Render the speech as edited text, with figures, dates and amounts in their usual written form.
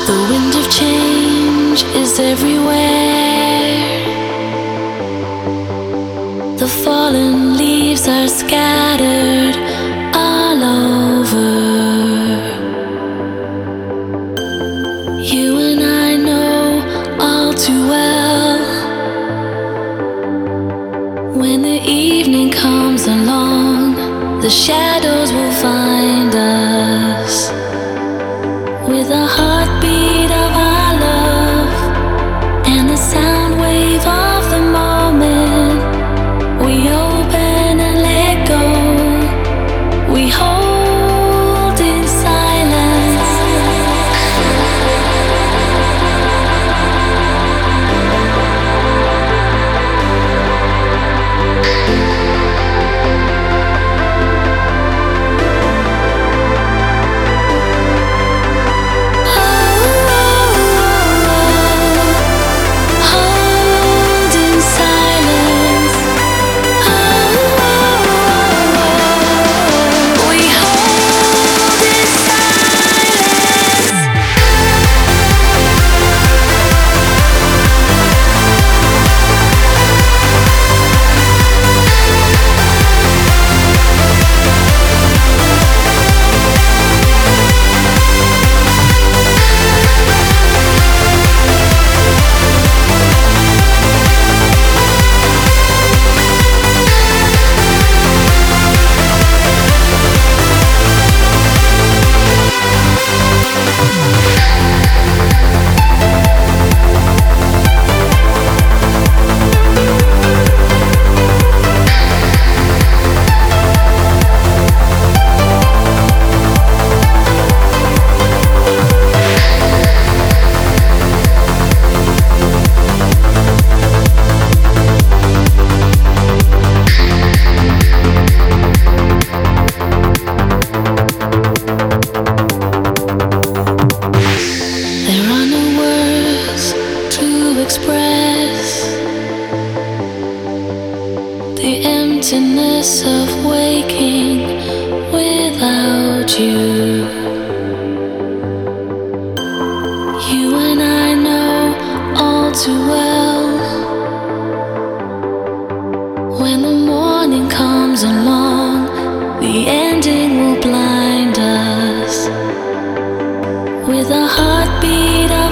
The wind of change is everywhere. The fallen leaves are scattered all over. You and I know all too well, when the evening comes along, the shadows will find us with a heartbeat of our love and the sound wave of the moment. We open and let go. We hold in silence. Emptiness of waking without you. You and I know all too well, when the morning comes along, the ending will blind us with a heartbeat